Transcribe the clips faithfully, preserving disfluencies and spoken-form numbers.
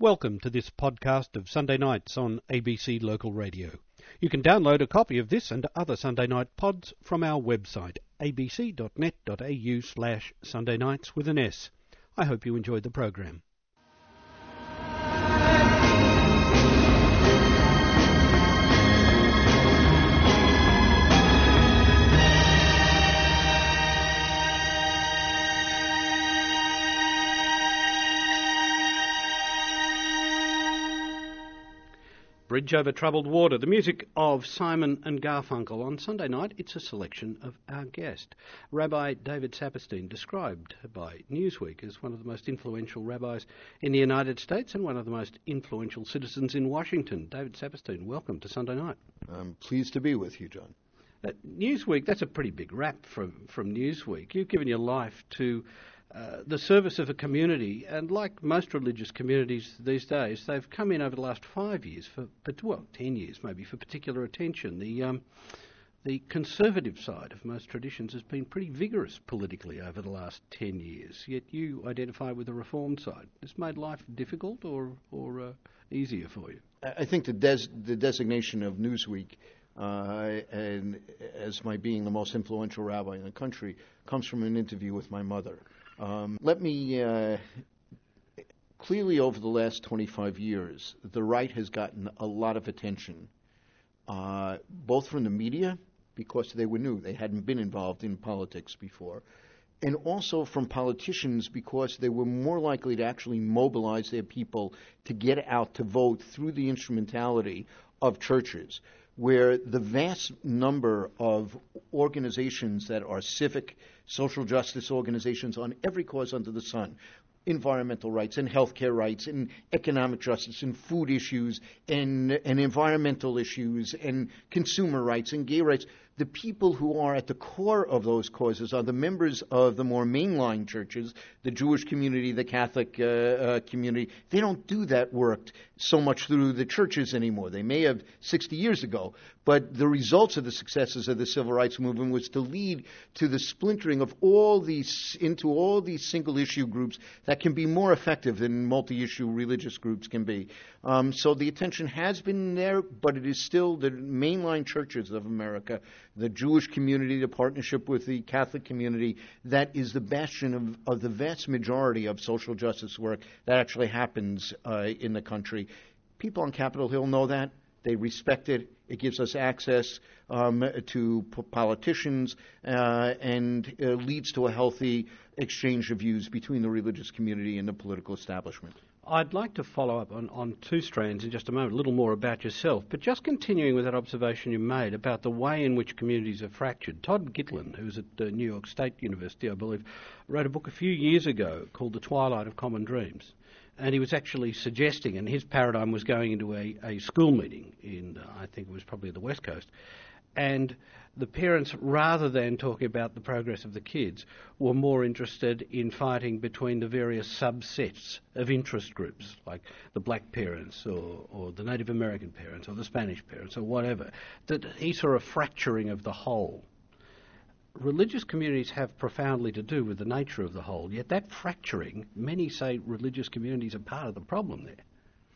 Welcome to this podcast of Sunday Nights on A B C Local Radio. You can download a copy of this and other Sunday Night pods from our website, abc.net.au slash Sunday Nights with an S. I hope you enjoyed the program. Bridge Over Troubled Water, the music of Simon and Garfunkel. On Sunday night, it's a selection of our guest, Rabbi David Saperstein, described by Newsweek as one of the most influential rabbis in the United States and one of the most influential citizens in Washington. David Saperstein, welcome to Sunday night. I'm pleased to be with you, John. Uh, Newsweek, that's a pretty big rap from, from Newsweek. You've given your life to Uh, the service of a community, and like most religious communities these days, they've come in over the last five years, for well, ten years maybe, for particular attention. The um, the conservative side of most traditions has been pretty vigorous politically over the last ten years, yet you identify with the reform side. Has made life difficult or, or uh, easier for you? I think the, des- the designation of Newsweek uh, and as my being the most influential rabbi in the country comes from an interview with my mother. Um, let me, uh, clearly over the last twenty-five years, the right has gotten a lot of attention, uh, both from the media, because they were new, they hadn't been involved in politics before, and also from politicians because they were more likely to actually mobilize their people to get out to vote through the instrumentality of churches, where the vast number of organizations that are civic, social justice organizations on every cause under the sun, environmental rights and healthcare rights and economic justice and food issues and, and environmental issues and consumer rights and gay rights, the people who are at the core of those causes are the members of the more mainline churches, the Jewish community, the Catholic uh, uh, community. They don't do that work so much through the churches anymore. They may have sixty years ago, but the results of the successes of the civil rights movement was to lead to the splintering of all these into all these single issue groups that can be more effective than multi-issue religious groups can be. Um, so the attention has been there, but it is still the mainline churches of America, the Jewish community, the partnership with the Catholic community, that is the bastion of, of the vast majority of social justice work that actually happens uh, in the country. People on Capitol Hill know that. They respect it. It gives us access um, to p- politicians uh, and uh, leads to a healthy exchange of views between the religious community and the political establishment. I'd like to follow up on, on two strands in just a moment, a little more about yourself, but just continuing with that observation you made about the way in which communities are fractured. Todd Gitlin, who's at uh, New York State University, I believe, wrote a book a few years ago called The Twilight of Common Dreams. And he was actually suggesting, and his paradigm was going into a, a school meeting in, uh, I think it was probably the West Coast, and the parents, rather than talking about the progress of the kids, were more interested in fighting between the various subsets of interest groups, like the black parents or, or the Native American parents or the Spanish parents or whatever, that he saw a fracturing of the whole. Religious communities have profoundly to do with the nature of the whole, yet that fracturing, many say religious communities are part of the problem there.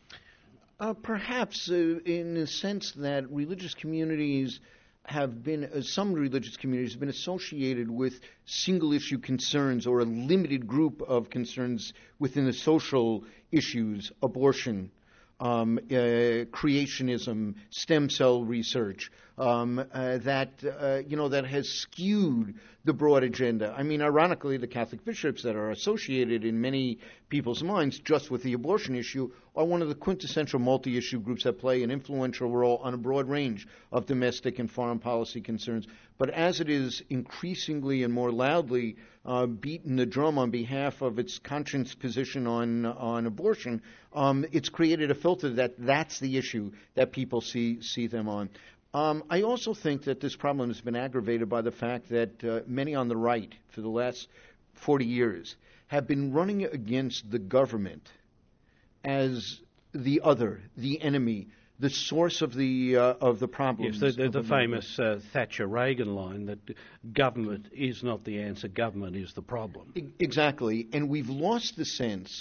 Uh, perhaps uh, in the sense that religious communities have been, uh, some religious communities have been associated with single-issue concerns or a limited group of concerns within the social issues, abortion, um, uh, creationism, stem cell research, um, uh, that, uh, you know, that has skewed the broad agenda. I mean, ironically, the Catholic bishops that are associated in many people's minds just with the abortion issue are one of the quintessential multi-issue groups that play an influential role on a broad range of domestic and foreign policy concerns. But as it is increasingly and more loudly uh, beaten the drum on behalf of its conscience position on on abortion, um, it's created a filter that that's the issue that people see see them on. Um, I also think that this problem has been aggravated by the fact that uh, many on the right for the last forty years have been running against the government as the other, the enemy, the source of the uh, of the problems. Yes, the, the, the famous uh, Thatcher-Reagan line that government is not the answer, government is the problem. Exactly, and we've lost the sense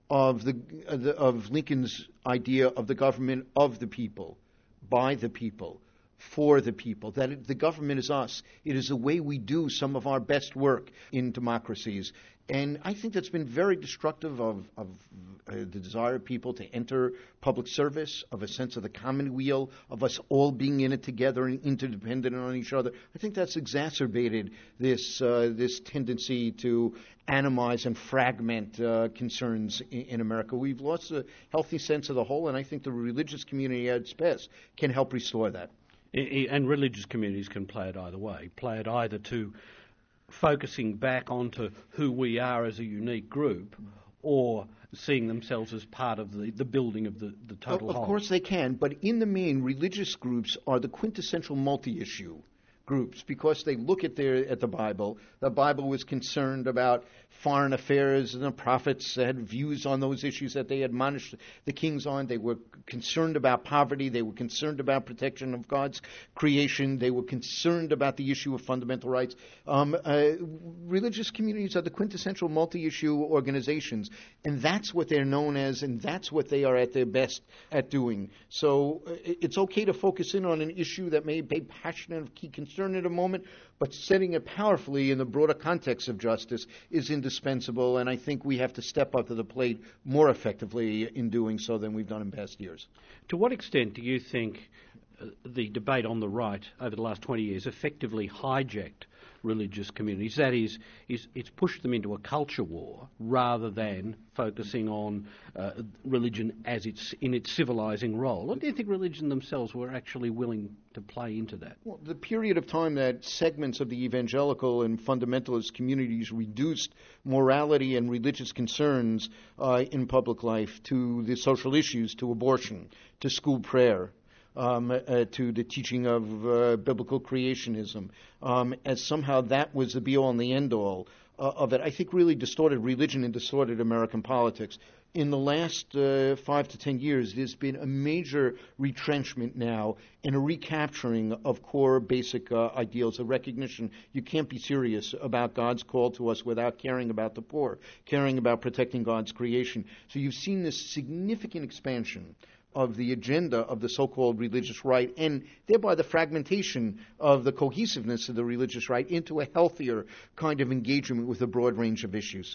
of the, uh, the of Lincoln's idea of the government of the people, by the people, for the people, that it, the government is us. It is the way we do some of our best work in democracies. And I think that's been very destructive of, of uh, the desire of people to enter public service, of a sense of the commonweal, of us all being in it together and interdependent on each other. I think that's exacerbated this uh, this tendency to animize and fragment uh, concerns in, in America. We've lost a healthy sense of the whole, and I think the religious community at its best can help restore that. And religious communities can play it either way, play it either to focusing back onto who we are as a unique group, or seeing themselves as part of the, the building of the, the total of, whole. Of course they can, but in the main, religious groups are the quintessential multi-issue groups because they look at their at the Bible. The Bible was concerned about foreign affairs, and the prophets had views on those issues that they admonished the kings on. They were concerned about poverty. They were concerned about protection of God's creation. They were concerned about the issue of fundamental rights. Um, uh, religious communities are the quintessential multi-issue organizations, and that's what they're known as, and that's what they are at their best at doing. So uh, it's okay to focus in on an issue that may be passionate of key concern at a moment, but setting it powerfully in the broader context of justice is indispensable, and I think we have to step up to the plate more effectively in doing so than we've done in past years. To what extent do you think uh, the debate on the right over the last twenty years effectively hijacked religious communities? That is, is it's pushed them into a culture war rather than focusing on uh, religion as it's in its civilizing role. Or do you think religion themselves were actually willing to play into that? Well, the period of time that segments of the evangelical and fundamentalist communities reduced morality and religious concerns uh, in public life to the social issues, to abortion, to school prayer, Um, uh, to the teaching of uh, biblical creationism, um, as somehow that was the be-all and the end-all uh, of it, I think really distorted religion and distorted American politics. In the last uh, five to ten years, there's been a major retrenchment now and a recapturing of core basic uh, ideals, a recognition you can't be serious about God's call to us without caring about the poor, caring about protecting God's creation. So you've seen this significant expansion of the agenda of the so-called religious right, and thereby the fragmentation of the cohesiveness of the religious right into a healthier kind of engagement with a broad range of issues.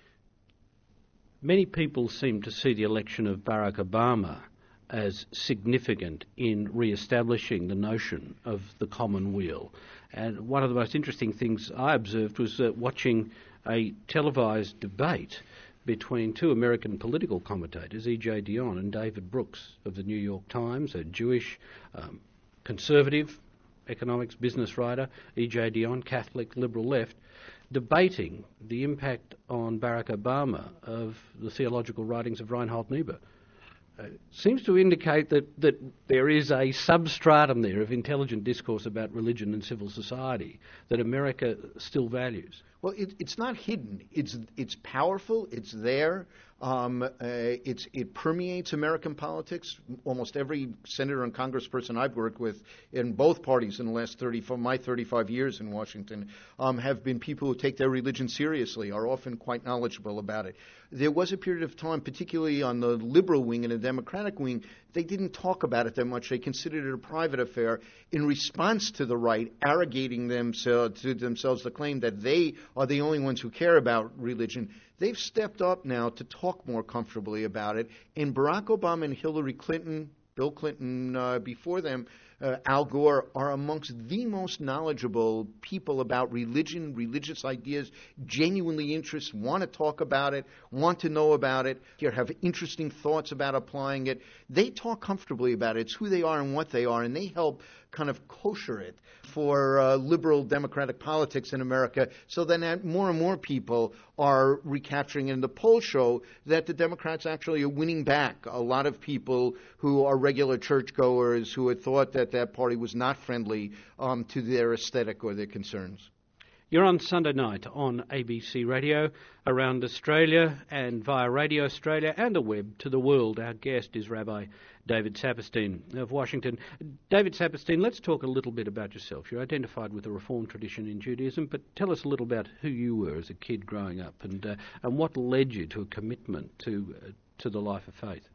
Many people seem to see the election of Barack Obama as significant in re-establishing the notion of the commonweal. And one of the most interesting things I observed was uh, watching a televised debate between two American political commentators, E J Dionne and David Brooks of the New York Times, a Jewish um, conservative economics business writer, E J Dionne, Catholic, liberal left, debating the impact on Barack Obama of the theological writings of Reinhold Niebuhr. Uh, seems to indicate that, that there is a substratum there of intelligent discourse about religion and civil society that America still values. Well, it, it's not hidden. It's it's powerful. It's there. Um, uh, it's it permeates American politics. Almost every senator and congressperson I've worked with in both parties in the last thirty, for my thirty-five years in Washington, um, have been people who take their religion seriously, are often quite knowledgeable about it. There was a period of time, particularly on the liberal wing and the Democratic wing, they didn't talk about it that much. They considered it a private affair in response to the right arrogating themselves to themselves the claim that they are the only ones who care about religion. They've stepped up now to talk more comfortably about it. And Barack Obama and Hillary Clinton, Bill Clinton uh, before them, uh, Al Gore, are amongst the most knowledgeable people about religion, religious ideas, genuinely interest, want to talk about it, want to know about it, have interesting thoughts about applying it. They talk comfortably about it. It's who they are and what they are, and they help kind of kosher it for uh, liberal democratic politics in America, so then more and more people are recapturing, and the polls show that the Democrats actually are winning back a lot of people who are regular churchgoers who had thought that that party was not friendly um, to their aesthetic or their concerns. You're on Sunday night on A B C Radio around Australia and via Radio Australia and the web to the world. Our guest is Rabbi David Saperstein of Washington. David Saperstein, let's talk a little bit about yourself. You're identified with the Reform tradition in Judaism, but tell us a little about who you were as a kid growing up and uh, and what led you to a commitment to uh, to the life of faith.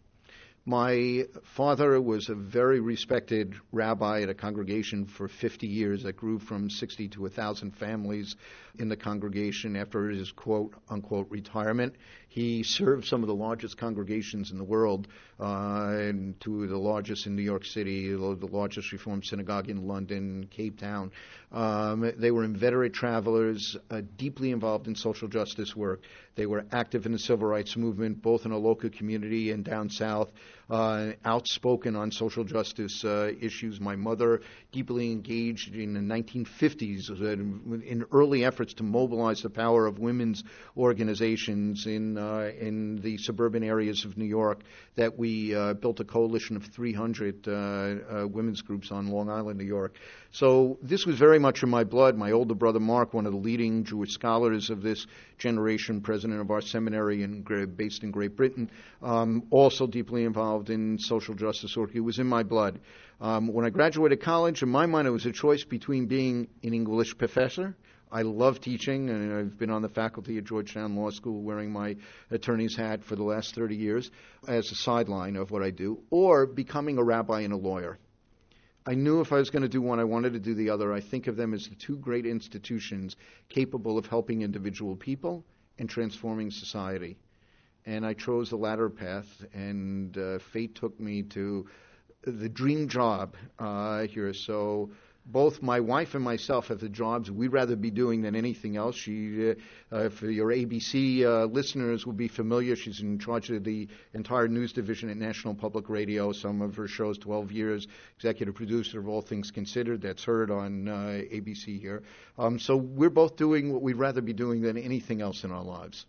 My father was a very respected rabbi at a congregation for fifty years that grew from sixty to one thousand families in the congregation after his quote-unquote retirement. He served some of the largest congregations in the world, uh, and two of the largest in New York City, the largest Reform synagogue in London, Cape Town. Um, they were inveterate travelers, uh, deeply involved in social justice work. They were active in the civil rights movement, both in a local community and down south, uh, outspoken on social justice uh, issues. My mother deeply engaged in the nineteen fifties in early efforts to mobilize the power of women's organizations in uh, in the suburban areas of New York, that we uh, built a coalition of three hundred uh, uh, women's groups on Long Island, New York. So this was very much in my blood. My older brother Mark, one of the leading Jewish scholars of this generation, president of our seminary in, based in Great Britain, um, also deeply involved in social justice work. It was in my blood. Um, when I graduated college, in my mind, it was a choice between being an English professor. I love teaching, and I've been on the faculty at Georgetown Law School wearing my attorney's hat for the last thirty years as a sideline of what I do, or becoming a rabbi and a lawyer. I knew if I was going to do one, I wanted to do the other. I think of them as the two great institutions capable of helping individual people and transforming society. And I chose the latter path, and uh, fate took me to the dream job uh, here. So both my wife and myself have the jobs we'd rather be doing than anything else. She, uh, uh, for your A B C uh, listeners, will be familiar. She's in charge of the entire news division at National Public Radio. Some of her shows, twelve years, executive producer of All Things Considered. That's heard on uh, A B C here. Um, so we're both doing what we'd rather be doing than anything else in our lives.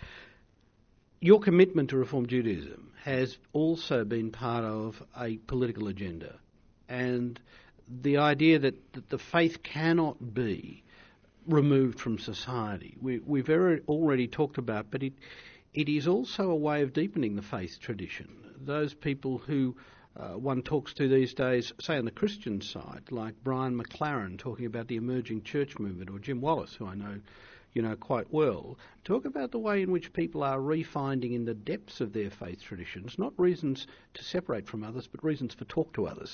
Your commitment to Reform Judaism has also been part of a political agenda, and the idea that, that the faith cannot be removed from society. We, we've already talked about, but it it is also a way of deepening the faith tradition. Those people who uh, one talks to these days, say on the Christian side, like Brian McLaren talking about the emerging church movement, or Jim Wallace, who I know you know quite well, talk about the way in which people are refinding in the depths of their faith traditions, not reasons to separate from others, but reasons for talk to others.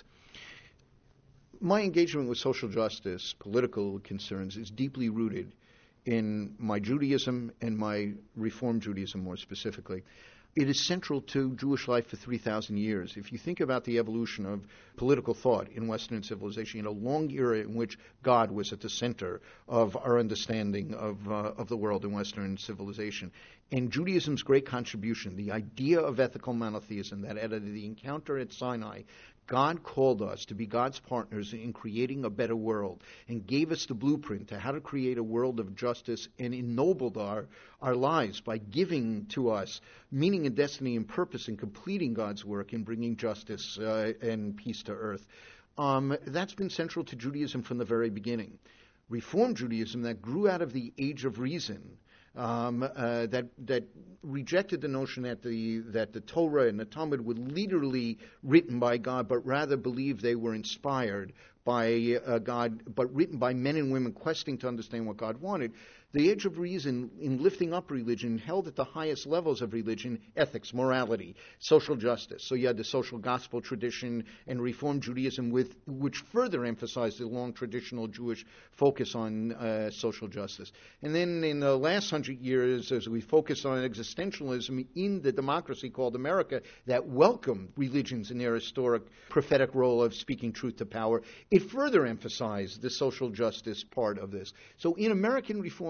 My engagement with social justice, political concerns, is deeply rooted in my Judaism and my Reform Judaism more specifically. It is central to Jewish life for three thousand years. If you think about the evolution of political thought in Western civilization, in a long era in which God was at the center of our understanding of, uh, of the world in Western civilization. And Judaism's great contribution, the idea of ethical monotheism, that out of the encounter at Sinai, God called us to be God's partners in creating a better world and gave us the blueprint to how to create a world of justice, and ennobled our, our lives by giving to us meaning and destiny and purpose in completing God's work in bringing justice uh, and peace to earth. Um, that's been central to Judaism from the very beginning. Reform Judaism, that grew out of the Age of Reason, Um, uh, that that rejected the notion that the that the Torah and the Talmud were literally written by God, but rather believed they were inspired by uh, God, but written by men and women questing to understand what God wanted. The Age of Reason, in lifting up religion, held at the highest levels of religion ethics, morality, social justice. So you had the social gospel tradition and Reform Judaism, with which further emphasized the long traditional Jewish focus on uh, social justice. And then in the last hundred years, as we focus on existentialism in the democracy called America, that welcomed religions in their historic prophetic role of speaking truth to power, it further emphasized the social justice part of this. So in American Reform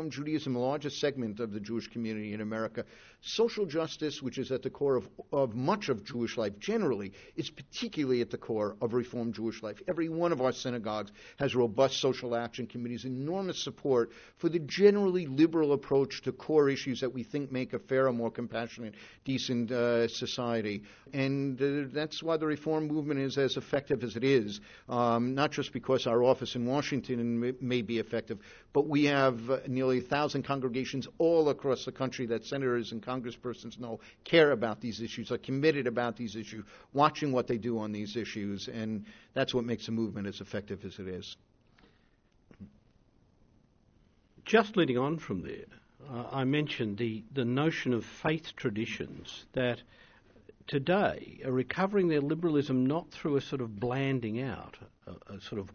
Reform Judaism, the largest segment of the Jewish community in America, social justice, which is at the core of, of much of Jewish life generally, is particularly at the core of Reform Jewish life. Every one of our synagogues has robust social action committees, enormous support for the generally liberal approach to core issues that we think make a fairer, more compassionate, decent uh, society. And uh, that's why the Reform movement is as effective as it is, um, not just because our office in Washington may be effective, but we have uh, nearly a thousand congregations all across the country that senators and congresspersons know care about these issues, are committed about these issues, watching what they do on these issues, and that's what makes the movement as effective as it is. Just leading on from there, uh, I mentioned the, the notion of faith traditions that today are recovering their liberalism not through a sort of blanding out, a, a sort of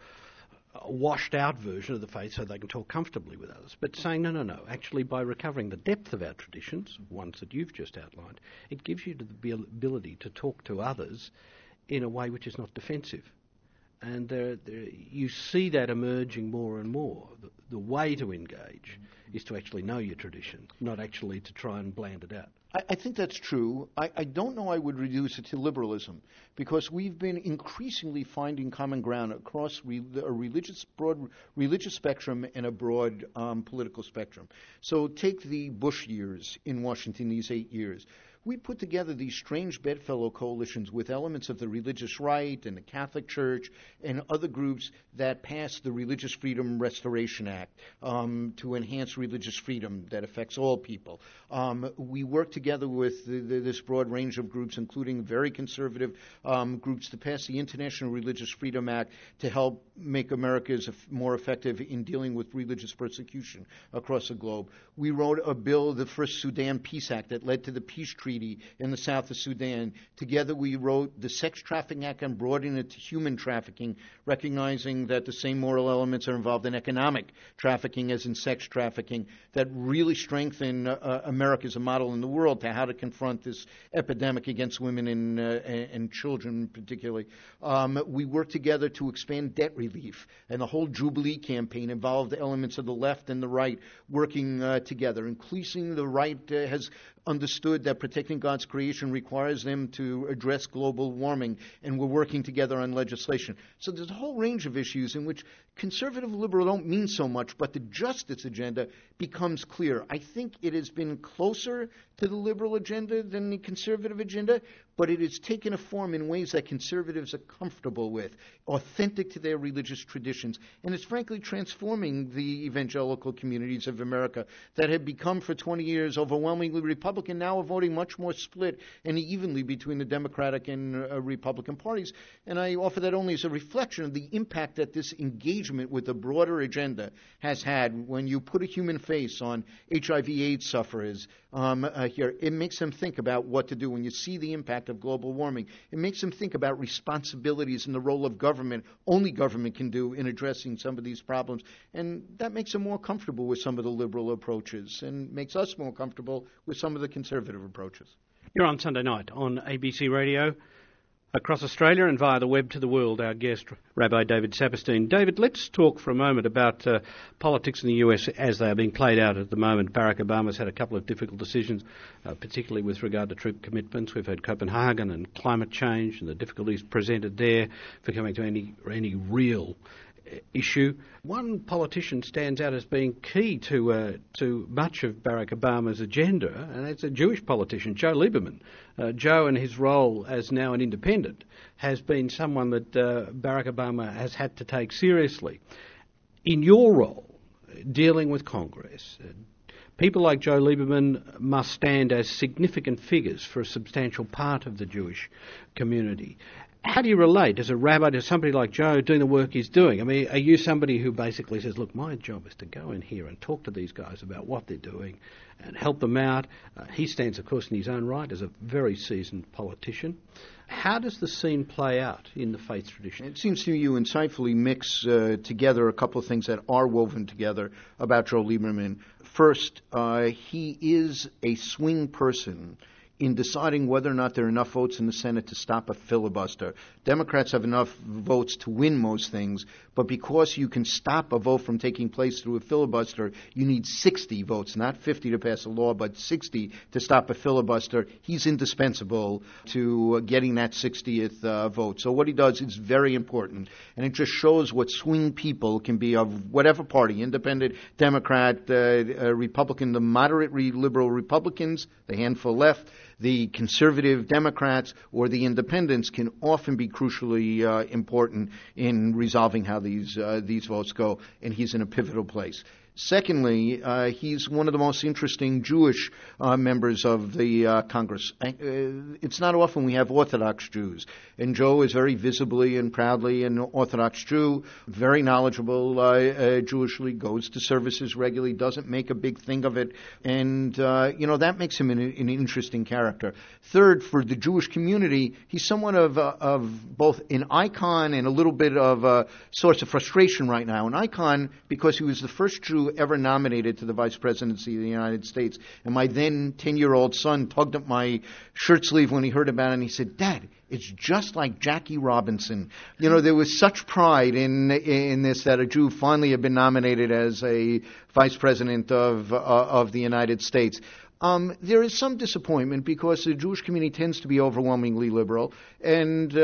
a washed out version of the faith so they can talk comfortably with others, but saying, no, no, no, actually by recovering the depth of our traditions, ones that you've just outlined, it gives you the ability to talk to others in a way which is not defensive. And there, there, you see that emerging more and more. The, the way to engage is to actually know your tradition, not actually to try and bland it out. I, I think that's true. I, I don't know I would reduce it to liberalism, because we've been increasingly finding common ground across re, a religious broad religious spectrum and a broad um, political spectrum. So take the Bush years in Washington, these eight years. We put together these strange bedfellow coalitions with elements of the religious right and the Catholic Church and other groups that passed the Religious Freedom Restoration Act um, to enhance religious freedom that affects all people. Um, we worked together with the, the, this broad range of groups, including very conservative um, groups, to pass the International Religious Freedom Act to help make America more effective in dealing with religious persecution across the globe. We wrote a bill, the first Sudan Peace Act, that led to the peace treaty in the south of Sudan. Together we wrote the Sex Trafficking Act and broadened it to human trafficking, recognizing that the same moral elements are involved in economic trafficking as in sex trafficking, that really strengthen uh, America as a model in the world to how to confront this epidemic against women and, uh, and children particularly. Um, we worked together to expand debt relief, and the whole Jubilee campaign involved elements of the left and the right working uh, together. Increasingly, the right uh, has understood that protecting God's creation requires them to address global warming, and we're working together on legislation. So there's a whole range of issues in which conservative liberal don't mean so much, but the justice agenda becomes clear. I think it has been closer to the liberal agenda than the conservative agenda, but it has taken a form in ways that conservatives are comfortable with, authentic to their religious traditions, and it's frankly transforming the evangelical communities of America that had become for twenty years overwhelmingly Republican, now are voting much more split and evenly between the Democratic and uh, Republican parties. And I offer that only as a reflection of the impact that this engagement with the broader agenda has had. When you put a human face on H I V AIDS sufferers um, uh, here, it makes them think about what to do. When you see the impact of global warming, it makes them think about responsibilities and the role of government, only government can do in addressing some of these problems. And that makes them more comfortable with some of the liberal approaches and makes us more comfortable with some of the conservative approaches. You're on Sunday night on A B C Radio, across Australia and via the web to the world. Our guest, Rabbi David Saperstein. David, let's talk for a moment about uh, politics in the U S as they are being played out at the moment. Barack Obama's had a couple of difficult decisions, uh, particularly with regard to troop commitments. We've had Copenhagen and climate change and the difficulties presented there for coming to any any real issue. One politician stands out as being key to uh, to much of Barack Obama's agenda, and it's a Jewish politician, Joe Lieberman. Uh, Joe, in his role as now an independent, has been someone that uh, Barack Obama has had to take seriously. In your role, dealing with Congress, uh, people like Joe Lieberman must stand as significant figures for a substantial part of the Jewish community. How do you relate as a rabbi to somebody like Joe doing the work he's doing? I mean, are you somebody who basically says, look, my job is to go in here and talk to these guys about what they're doing and help them out? Uh, he stands, of course, in his own right as a very seasoned politician. How does the scene play out in the faith tradition? It seems to me you insightfully mix uh, together a couple of things that are woven together about Joe Lieberman. First, uh, he is a swing person in deciding whether or not there are enough votes in the Senate to stop a filibuster. Democrats have enough votes to win most things, but because you can stop a vote from taking place through a filibuster, you need sixty votes, not fifty to pass a law, but sixty to stop a filibuster. He's indispensable to uh, getting that sixtieth uh, vote. So what he does is very important, and it just shows what swing people can be of whatever party, independent, Democrat, uh, uh, Republican, the moderate re- liberal Republicans, the handful left, the conservative Democrats, or the independents can often be crucially uh, important in resolving how these uh, these votes go, and he's in a pivotal place. Secondly, uh, he's one of the most interesting Jewish uh, members of the uh, Congress. Uh, it's not often we have Orthodox Jews, and Joe is very visibly and proudly an Orthodox Jew, very knowledgeable uh, uh, Jewishly, goes to services regularly, doesn't make a big thing of it, and uh, you know that makes him an, an interesting character. Third, for the Jewish community, he's somewhat of uh, of both an icon and a little bit of a source of frustration right now. An icon because he was the first Jew ever nominated to the vice presidency of the United States. And my then ten-year-old son tugged at my shirt sleeve when he heard about it, and he said, "Dad, it's just like Jackie Robinson." You know, there was such pride in in this that a Jew finally had been nominated as a vice president of uh, of the United States. Um, there is some disappointment because the Jewish community tends to be overwhelmingly liberal, and uh,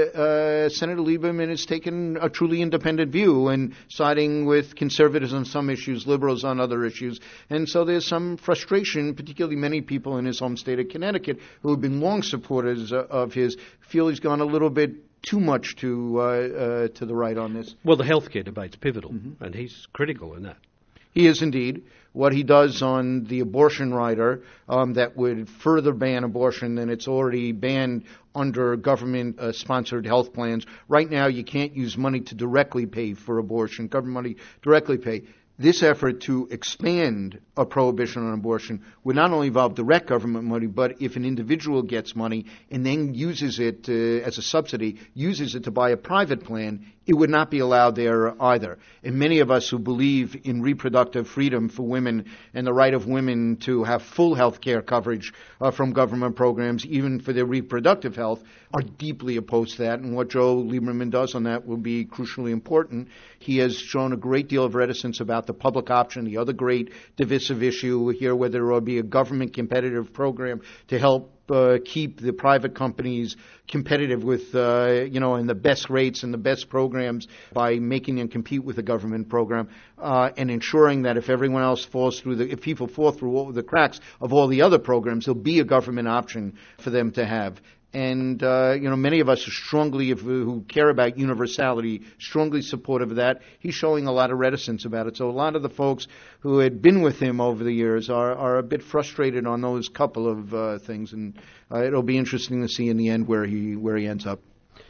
uh, Senator Lieberman has taken a truly independent view and siding with conservatives on some issues, liberals on other issues. And so there's some frustration, particularly many people in his home state of Connecticut who have been long supporters of his, feel he's gone a little bit too much to uh, uh, to the right on this. Well, the healthcare debate's pivotal, Mm-hmm. and he's critical in that. He is indeed. What he does on the abortion rider um, that would further ban abortion than it's already banned under government-sponsored uh, health plans. Right now, you can't use money to directly pay for abortion, government money directly pay. This effort to expand a prohibition on abortion would not only involve direct government money, but if an individual gets money and then uses it uh, as a subsidy, uses it to buy a private plan, it would not be allowed there either. And many of us who believe in reproductive freedom for women and the right of women to have full health care coverage uh, from government programs, even for their reproductive health, are deeply opposed to that. And what Joe Lieberman does on that will be crucially important. He has shown a great deal of reticence about the public option, the other great divisive issue here, whether there will be a government competitive program to help Uh, keep the private companies competitive with, uh, you know, and the best rates and the best programs by making them compete with the government program, uh, and ensuring that if everyone else falls through the, if people fall through all the cracks of all the other programs, there'll be a government option for them to have. And, uh, you know, many of us are strongly, if, who care about universality, strongly supportive of that. He's showing a lot of reticence about it. So a lot of the folks who had been with him over the years are, are a bit frustrated on those couple of uh, things. And uh, it'll be interesting to see in the end where he where he ends up.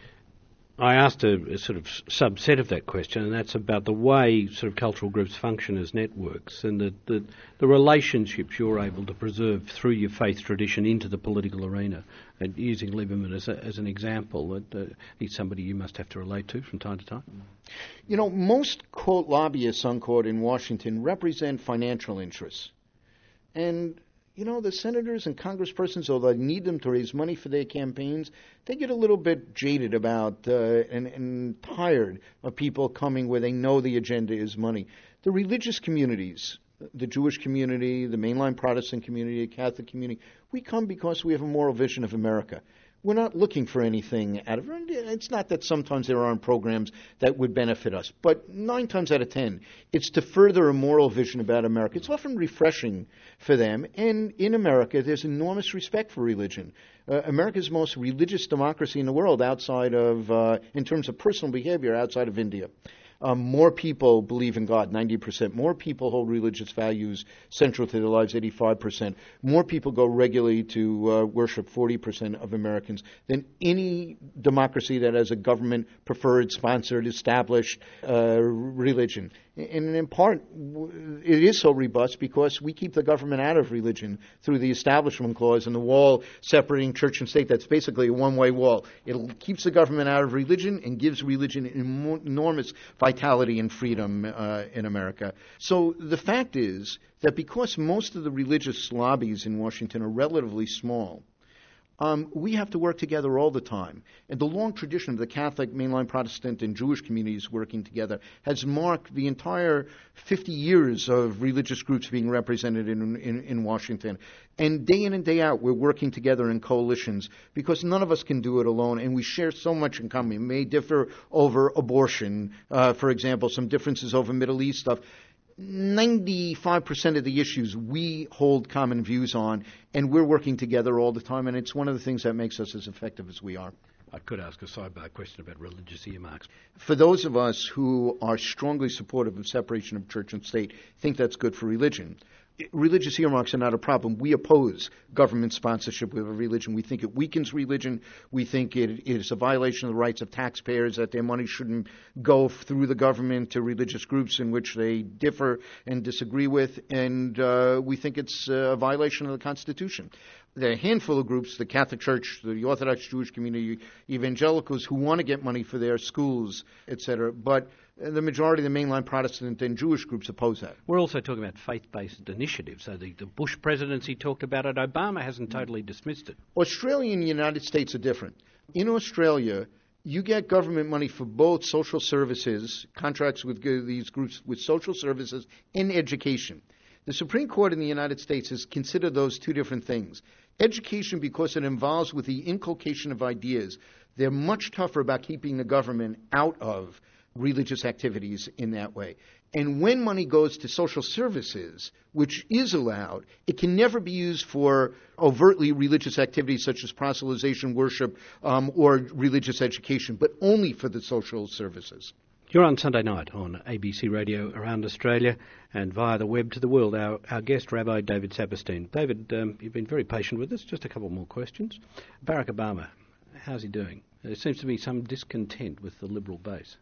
I asked a, a sort of subset of that question, and that's about the way sort of cultural groups function as networks and the, the, the relationships you're able to preserve through your faith tradition into the political arena. And using Lieberman as, a, as an example, that uh, he's somebody you must have to relate to from time to time. You know, most, quote, lobbyists, unquote, in Washington represent financial interests. And you know, the senators and congresspersons, although they need them to raise money for their campaigns, they get a little bit jaded about uh, and, and tired of people coming where they know the agenda is money. The religious communities, the Jewish community, the mainline Protestant community, the Catholic community, we come because we have a moral vision of America. We're not looking for anything out of it. It's not that sometimes there aren't programs that would benefit us, but nine times out of ten, it's to further a moral vision about America. It's often refreshing for them, and in America, there's enormous respect for religion. Uh, America's most religious democracy in the world outside of, uh, in terms of personal behavior, outside of India. Um, more people believe in God, ninety percent. More people hold religious values central to their lives, eighty-five percent. More people go regularly to uh, worship, forty percent of Americans, than any democracy that has a government-preferred, sponsored, established uh, religion. And in part, it is so robust because we keep the government out of religion through the Establishment Clause and the wall separating church and state. That's basically a one-way wall. It keeps the government out of religion and gives religion enormous vitality and freedom uh, in America. So the fact is that because most of the religious lobbies in Washington are relatively small, Um, we have to work together all the time. And the long tradition of the Catholic, mainline Protestant, and Jewish communities working together has marked the entire fifty years of religious groups being represented in, in, in Washington. And day in and day out, we're working together in coalitions because none of us can do it alone, and we share so much in common. We may differ over abortion, uh, for example, some differences over Middle East stuff. ninety-five percent of the issues we hold common views on, and we're working together all the time, and it's one of the things that makes us as effective as we are. I could ask a sidebar question about religious earmarks. For those of us who are strongly supportive of separation of church and state, think that's good for religion. Religious earmarks are not a problem. We oppose government sponsorship of a religion. We think it weakens religion. We think it is a violation of the rights of taxpayers, that their money shouldn't go through the government to religious groups in which they differ and disagree with. And uh, we think it's a violation of the Constitution. There are a handful of groups, the Catholic Church, the Orthodox Jewish community, evangelicals, who want to get money for their schools, et cetera. But the majority of the mainline Protestant and Jewish groups oppose that. We're also talking about faith-based initiatives. So the, the Bush presidency talked about it. Obama hasn't totally dismissed it. Australia and the United States are different. In Australia, you get government money for both social services, contracts with these groups with social services, and education. The Supreme Court in the United States has considered those two different things. Education, because it involves with the inculcation of ideas, they're much tougher about keeping the government out of religious activities in that way. And when money goes to social services, which is allowed, it can never be used for overtly religious activities such as proselytization, worship, um, or religious education, but only for the social services. You're on Sunday night on A B C Radio around Australia and via the web to the world. Our, our guest, Rabbi David Saperstein. David, um, you've been very patient with us. Just a couple more questions. Barack Obama, how's he doing? There seems to be some discontent with the Liberal base.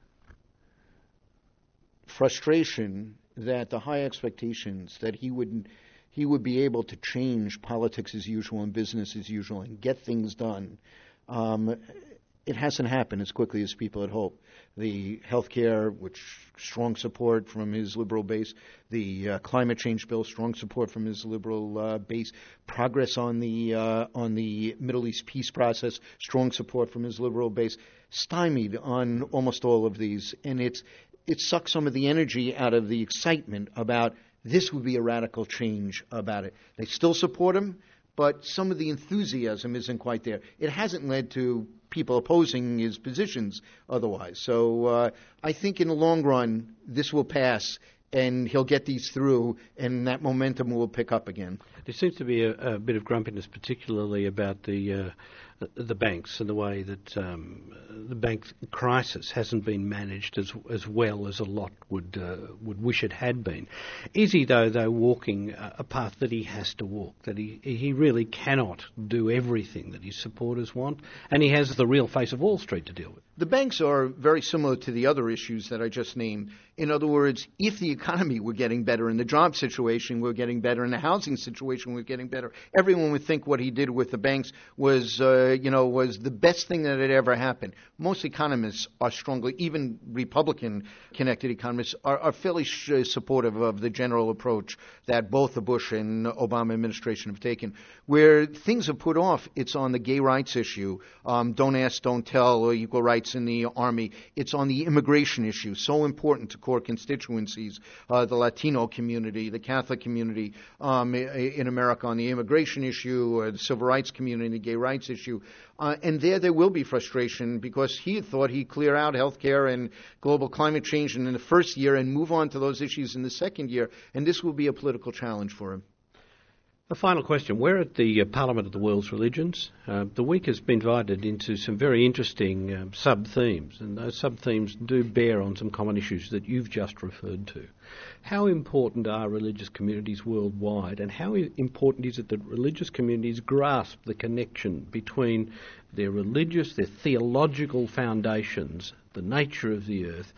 Frustration that the high expectations that he would he would be able to change politics as usual and business as usual and get things done. Um, it hasn't happened as quickly as people had hoped. The health care, which strong support from his liberal base. The uh, climate change bill, strong support from his liberal uh, base. Progress on the uh, on the Middle East peace process, strong support from his liberal base. Stymied on almost all of these, and it's it sucks some of the energy out of the excitement about this would be a radical change about it. They still support him, but some of the enthusiasm isn't quite there. It hasn't led to people opposing his positions otherwise. So uh, I think in the long run, this will pass, and he'll get these through, and that momentum will pick up again. There seems to be a, a bit of grumpiness, particularly about the uh, the banks and the way that um, the bank crisis hasn't been managed as as well as a lot would uh, would wish it had been. Is he, though, though walking a path that he has to walk, that he he really cannot do everything that his supporters want, and he has the real face of Wall Street to deal with? The banks are very similar to the other issues that I just named. In other words, if the economy were getting better and the job situation were getting better and the housing situation was getting better, everyone would think what he did with the banks was, uh, you know, was the best thing that had ever happened. Most economists are strongly, even Republican-connected economists, are, are fairly sh- supportive of the general approach that both the Bush and Obama administration have taken. Where things are put off, it's on the gay rights issue. Um, don't ask, don't tell, or equal rights in the Army. It's on the immigration issue, so important to core constituencies, uh, the Latino community, the Catholic community um, in America on the immigration issue, or the civil rights community, the gay rights issue. Uh, and there there will be frustration because he had thought he'd clear out health care and global climate change in the first year and move on to those issues in the second year, and this will be a political challenge for him. The final question. We're at the uh, Parliament of the World's Religions. Uh, the week has been divided into some very interesting um, sub-themes, and those sub-themes do bear on some common issues that you've just referred to. How important are religious communities worldwide, and how important is it that religious communities grasp the connection between their religious, their theological foundations, the nature of the earth,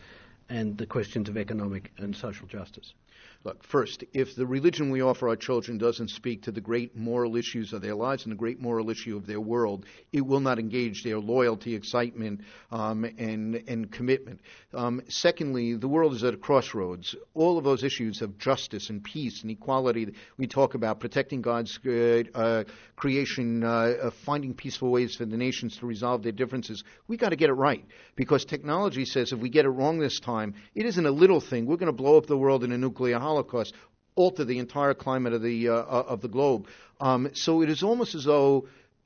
and the questions of economic and social justice? Look, first, if the religion we offer our children doesn't speak to the great moral issues of their lives and the great moral issue of their world, it will not engage their loyalty, excitement, um, and, and commitment. Um, secondly, the world is at a crossroads. All of those issues of justice and peace and equality, we talk about protecting God's uh, uh, creation, uh, uh, finding peaceful ways for the nations to resolve their differences. We've got to get it right, because technology says if we get it wrong this time, it isn't a little thing. We're going to blow up the world in a nuclear holocaust, alter the entire climate of the uh, of the globe. Um, so it is almost as though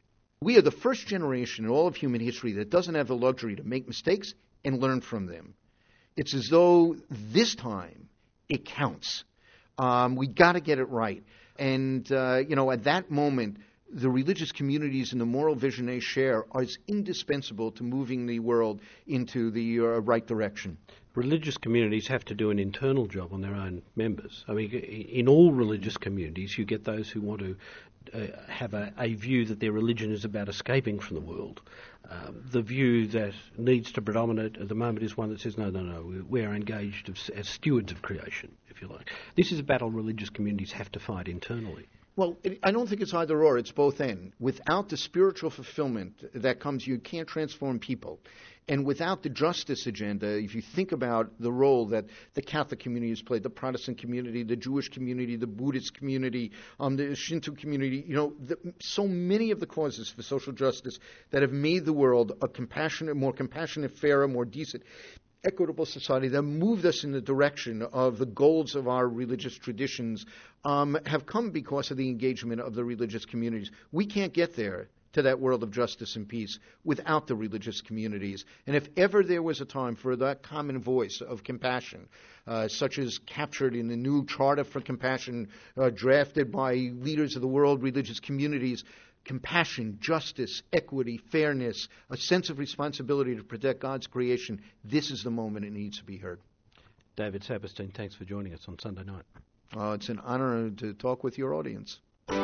we are the first generation in all of human history that doesn't have the luxury to make mistakes and learn from them. It's as though this time it counts. Um, we got to get it right. And, uh, you know, at that moment, the religious communities and the moral vision they share are indispensable to moving the world into the uh, right direction. Religious communities have to do an internal job on their own members. I mean, in all religious communities, you get those who want to uh, have a, a view that their religion is about escaping from the world. Um, the view that needs to predominate at the moment is one that says, no, no, no, we are engaged as, as stewards of creation, if you like. This is a battle religious communities have to fight internally. Well, it, I don't think it's either or. It's both and. Without the spiritual fulfillment that comes, you can't transform people. And without the justice agenda, if you think about the role that the Catholic community has played, the Protestant community, the Jewish community, the Buddhist community, um, the Shinto community, you know, the, so many of the causes for social justice that have made the world a compassionate, more compassionate, fairer, more decent, equitable society that moved us in the direction of the goals of our religious traditions um, have come because of the engagement of the religious communities. We can't get there to that world of justice and peace without the religious communities. And if ever there was a time for that common voice of compassion, uh, such as captured in the new Charter for Compassion uh, drafted by leaders of the world religious communities, compassion, justice, equity, fairness, a sense of responsibility to protect God's creation, this is the moment it needs to be heard. David Saperstein, thanks for joining us on Sunday night. Uh, it's an honor to talk with your audience.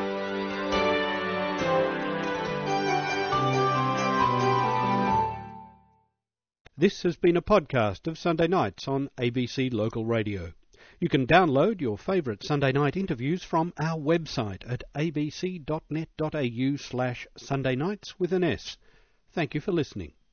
This has been a podcast of Sunday Nights on A B C Local Radio. You can download your favourite Sunday night interviews from our website at abc.net.au slash Sunday Nights with an S. Thank you for listening.